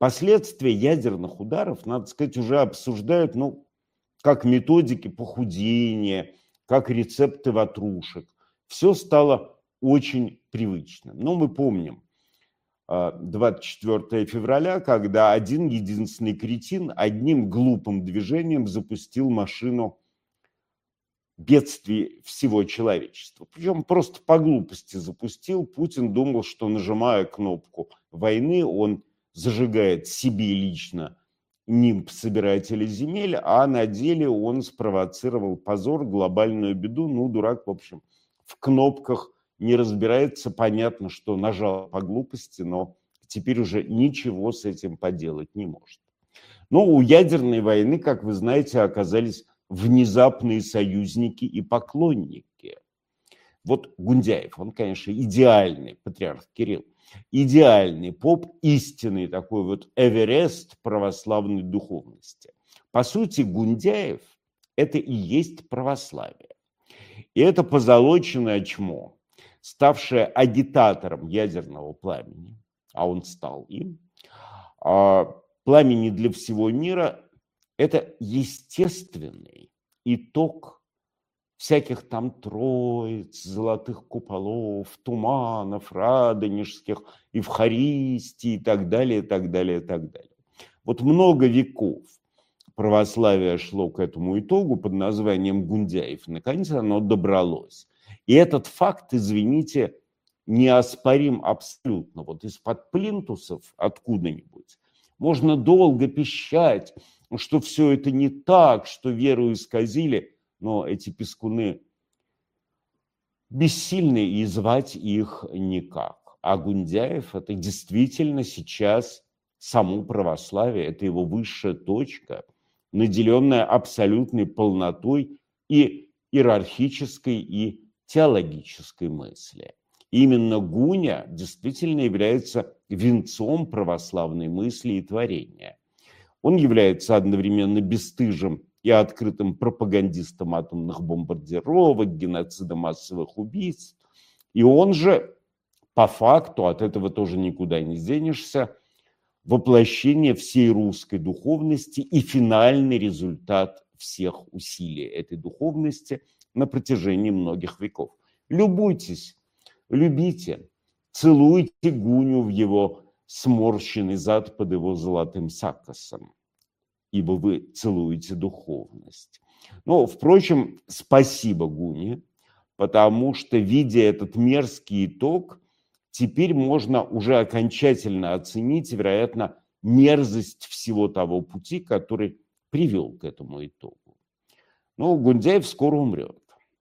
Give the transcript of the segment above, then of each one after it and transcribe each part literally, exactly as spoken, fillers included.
Последствия ядерных ударов, надо сказать, уже обсуждают, ну, как методики похудения, как рецепты ватрушек. Все стало очень привычным. Но мы помним двадцать четвёртого февраля, когда один единственный кретин одним глупым движением запустил машину бедствий всего человечества. Причем просто по глупости запустил. Путин думал, что, нажимая кнопку войны, он зажигает себе лично нимб собирателя земель, а на деле он спровоцировал позор, глобальную беду. Ну, дурак, в общем, в кнопках не разбирается. Понятно, что нажал по глупости, но теперь уже ничего с этим поделать не может. Но у ядерной войны, как вы знаете, оказались внезапные союзники и поклонники. Вот Гундяев, он, конечно, идеальный патриарх Кирилл, идеальный поп, истинный такой вот Эверест православной духовности. По сути, Гундяев – это и есть православие. И это позолоченное чмо, ставшее агитатором ядерного пламени, а он стал им, пламени для всего мира – это естественный итог всяких там троиц, золотых куполов, туманов, радонежских, евхаристий и так далее, и так далее, и так далее. Вот много веков православие шло к этому итогу под названием Гундяев. Наконец оно добралось. И этот факт, извините, неоспорим абсолютно. Вот из-под плинтусов откуда-нибудь можно долго пищать, что все это не так, что веру исказили, но эти пескуны бессильны, и звать их никак. А Гундяев – это действительно сейчас само православие, это его высшая точка, наделенная абсолютной полнотой и иерархической, и теологической мысли. Именно Гуня действительно является венцом православной мысли и творения. Он является одновременно бесстыжим и открытым пропагандистом атомных бомбардировок, геноцида массовых убийств. И он же, по факту, от этого тоже никуда не денешься, воплощение всей русской духовности и финальный результат всех усилий этой духовности на протяжении многих веков. Любуйтесь, любите, целуйте Гуню в его сморщенный зад под его золотым саккосом, ибо вы целуете духовность. Но, впрочем, спасибо Гуне, потому что, видя этот мерзкий итог, теперь можно уже окончательно оценить, вероятно, мерзость всего того пути, который привел к этому итогу. Но Гундяев скоро умрет.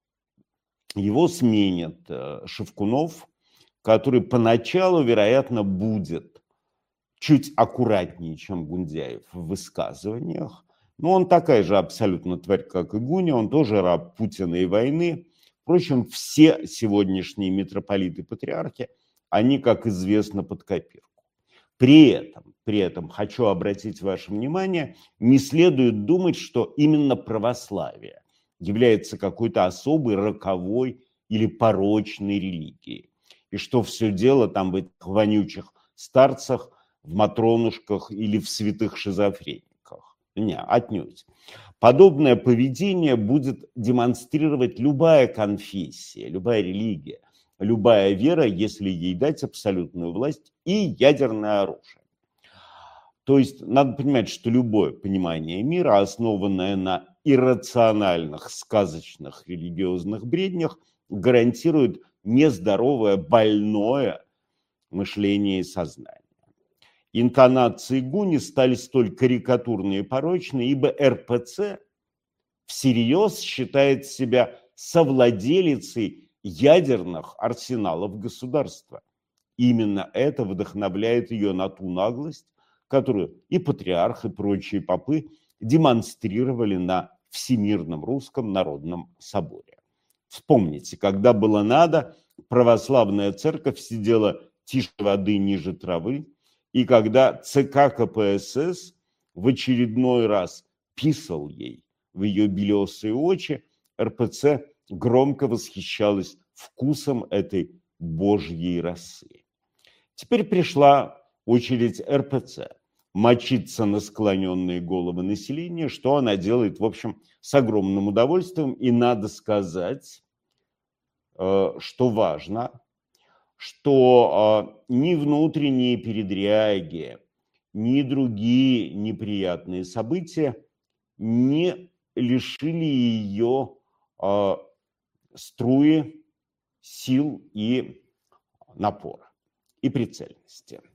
Его сменит Шевкунов, который поначалу, вероятно, будет чуть аккуратнее, чем Гундяев в высказываниях. Но он такая же абсолютно тварь, как и Гуня, он тоже раб Путина и войны. Впрочем, все сегодняшние митрополиты-патриархи, они, как известно, под копирку. При этом, при этом хочу обратить ваше внимание, не следует думать, что именно православие является какой-то особой, роковой или порочной религией. И что все дело там в этих вонючих старцах, в матронушках или в святых шизофрениках. Не, отнюдь. Подобное поведение будет демонстрировать любая конфессия, любая религия, любая вера, если ей дать абсолютную власть и ядерное оружие. То есть надо понимать, что любое понимание мира, основанное на иррациональных, сказочных, религиозных бреднях, гарантирует нездоровое, больное мышление и сознание. Интонации Гуни стали столь карикатурные и порочные, ибо эр пэ цэ всерьез считает себя совладелицей ядерных арсеналов государства. Именно это вдохновляет ее на ту наглость, которую и патриарх, и прочие попы демонстрировали на Всемирном Русском Народном Соборе. Вспомните, когда было надо, православная церковь сидела тише воды, ниже травы, и когда цэ ка ка пэ эс эс в очередной раз писал ей в ее белесые очи, эр пэ цэ громко восхищалась вкусом этой божьей росы. Теперь пришла очередь эр пэ цэ. мочиться на склоненные головы населения, что она делает, в общем, с огромным удовольствием. И надо сказать, что важно, что ни внутренние передряги, ни другие неприятные события не лишили ее струи, сил и напора, и прицельности.